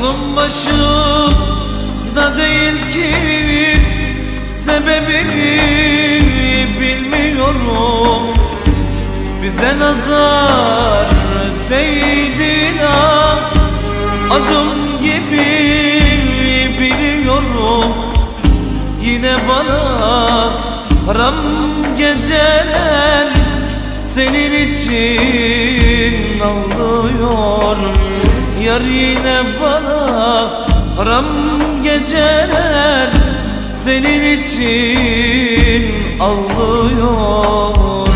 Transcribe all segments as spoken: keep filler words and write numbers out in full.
Aklım başımda değil ki, sebebini bilmiyorum. Bize nazar değdi lan, adım gibi biliyorum. Yine bana haram geceler, senin için ağlıyor. Yar yine bana haram geceler, senin için ağlıyor.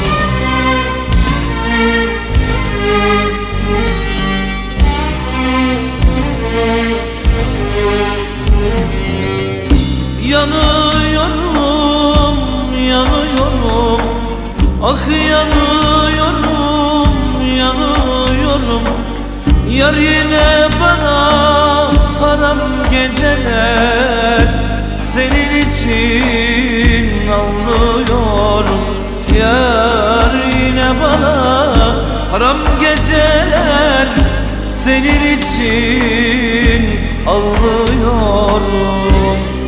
Yanıyorum, yanıyorum, ah yanıyorum, yanıyorum. Yar yine bana haram geceler, senin için ağlıyorum. Yar yine bana haram geceler, senin için ağlıyorum.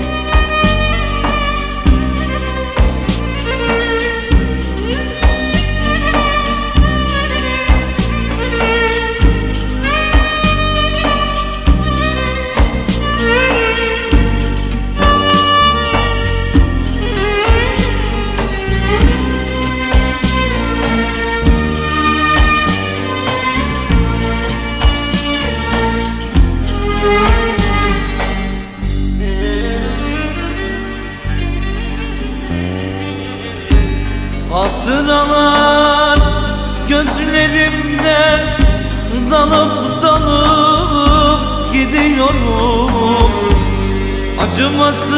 Hatıralar gözlerimden dalıp dalıp gidiyorum. Acımasız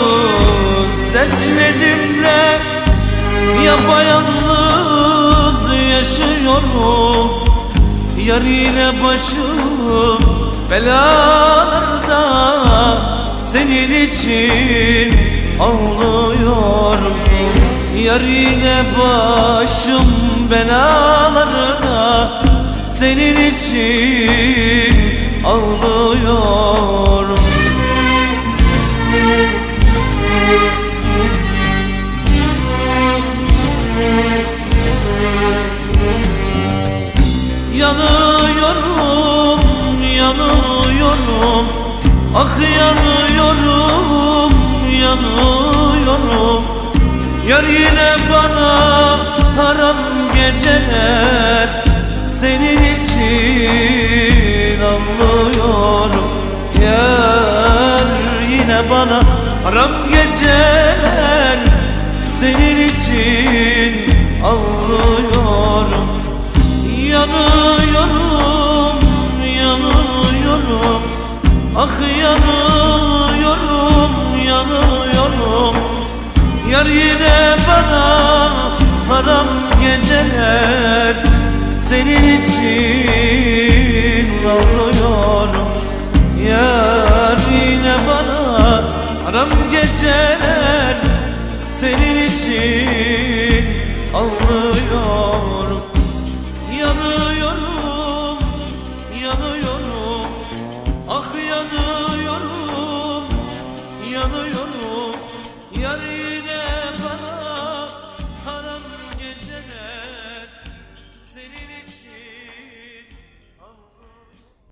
dertlerimle yapayalnız yaşıyorum. Yar yine başım belalarda, senin için ağlıyorum. Yar yine başım belalarda, senin için ağlıyorum. Yanıyorum, yanıyorum, ah yanıyorum, yanıyorum. Yar yine bana haram geceler, senin için ağlıyorum. Yar yine bana haram geceler, senin için ağlıyorum. Yanıyorum, yanıyorum, ah yanıyorum, yanıyorum. Yar yine bana haram geceler, senin için ağlıyorum. Yar yine bana haram geceler, senin için ağlıyorum. Yanıyorum, yanıyorum, ah yanıyorum, yanıyorum. Yar yine bana haram geceler, senin için